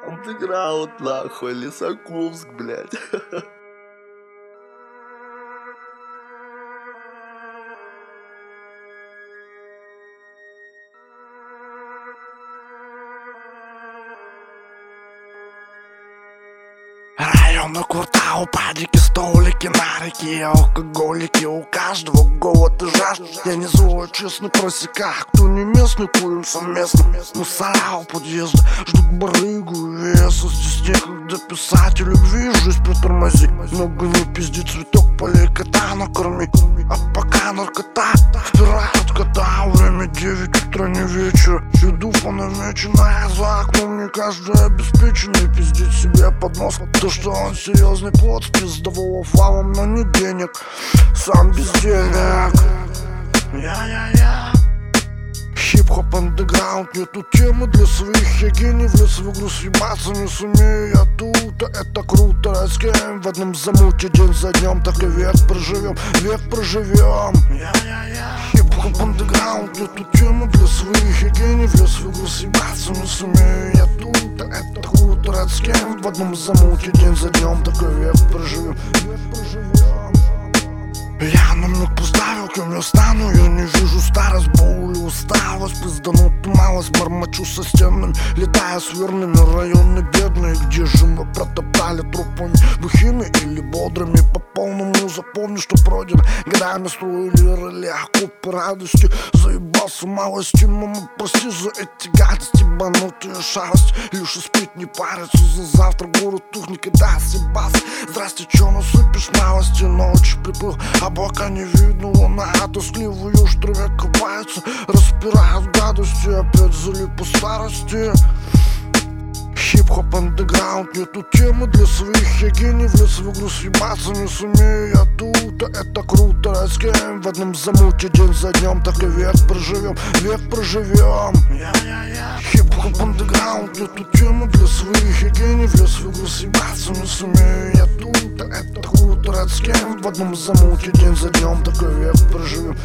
Андеграунд, нахуй, Лесоковск, блядь. Районный квартал, падики, столики, нарики, алкоголики. У каждого голод и жажда. Я не злой, честный просека. Кто не местный, курим совместно. Мусора у подъезда ждут барыгу и веса. Здесь некогда писать о любви, жизнь притормози. Много не пизди, цветок полей, кота накорми. А пока наркота впирают кота. Время 9 утра, не вечер. Иду по намеченной за окном. Не каждый обеспеченный пиздит себе под нос. То, что он серьезный плод, пиздового валом, но не денег. Сам бездельник. Я. Хип-хоп андеграунд, нету темы для своих. Я гений, в лес в игру съебаться не сумею. Я тут, а это круто. Раскеем в одном замуте день за днем. Так и век проживем. Хип-хоп андеграунд, нету темы для своих. Я гений, в лес в игру съебаться не сумею. Я тут, а это круто. Раскеем в одном замуте день за днем. Так и век проживем. Я намек поставил, кем я стану. Я не вижу старость, боль и усталость. Пизданутую малость, бормочу со стенами. Летая с верными, районы бедные. Где же мы протоптали трупами, бухими или бодрыми. По полному запомни, что пройдено годами. Строили роли, окопы радости. Заебался малости, мама, прости за эти гадости. Банутые шалости, лишь спить не париться. За завтра город тухнет, когда съебался. Здрасте, чё насыпешь малости? Ночь приплыл, облака не видно, луна тоскливая уж в траве копается. Распирают гадости, опять залип по старости. Хип-хоп андеграунд, нету темы для своих. Я гений, в лес в игру съебаться не сумею. Я тут, а это круто. Раскеем в одном замуте день за днем. Так и век проживем. Хип-хоп андеграунд, нету темы для своих. Я гений, в лес в игру съебаться не сумею. Я тут, а это круто. Раскеем в одном замуте день за днем. Так и век проживем.